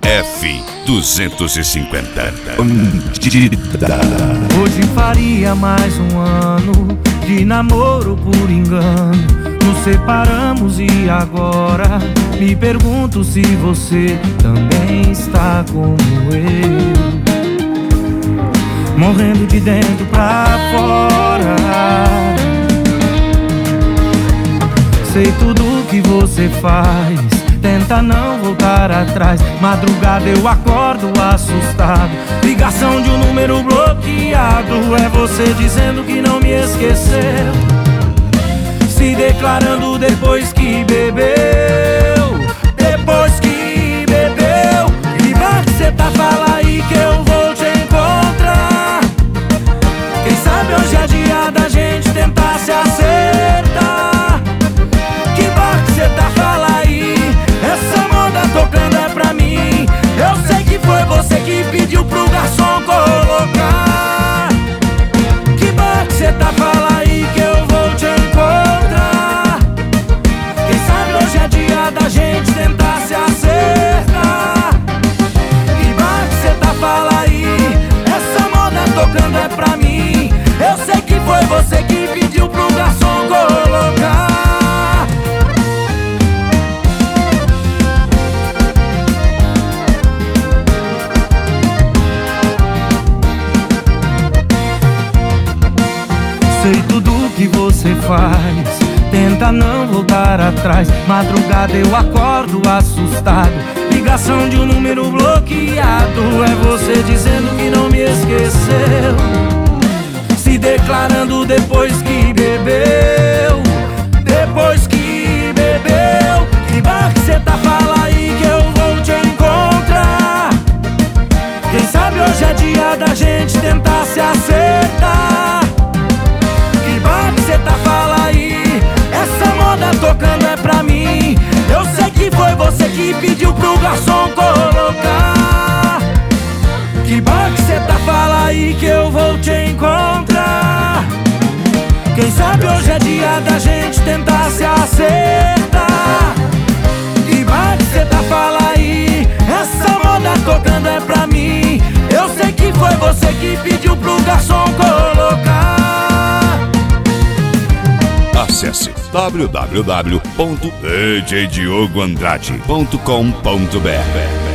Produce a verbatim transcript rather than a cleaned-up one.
F duzentos e cinquenta. Hoje faria mais um ano de namoro por engano. Nos separamos e agora me pergunto se você também está como eu, morrendo de dentro pra fora. Sei tudo que você faz, tenta não voltar atrás. Madrugada eu acordo assustado, ligação de um número bloqueado. É você dizendo que não me esqueceu, se declarando depois que bebeu. Depois que bebeu, que bar que cê tá, fala aí que eu vou te encontrar. Quem sabe hoje é dia da gente tentar se acertar. Que bar que cê tá, fala aí, essa moda tocando é pra mim. Eu sei que foi você que pediu pro garçom colocar. Que bar que cê tá, fala aí que eu vou te encontrar. Quem sabe hoje é dia da gente tentar se acertar. Que bar que cê tá, fala aí, essa moda tocando é pra mim. Eu sei que foi você que pediu pro garçom colocar. Sei tudo que você faz, tenta não voltar atrás. Madrugada eu acordo assustado, ligação de um número bloqueado. É você dizendo que não me esqueceu, se declarando depois que bebeu. Depois que bebeu, que bar que cê tá, fala aí que eu vou te encontrar. Quem sabe hoje é dia da gente tentar se acertar. Que bar que cê tá, fala aí, essa moda tocando é pra mim. Eu sei que foi você que pediu pro garçom colocar. Que bar que cê tá, fala aí que eu vou te encontrar. Quem sabe hoje é dia da gente tentar se acertar. Que bar que cê tá, fala aí, essa moda tocando é pra mim. Eu sei que foi você que pediu pro garçom colocar. Acesse w w w ponto d j diogo andrade ponto com ponto b r.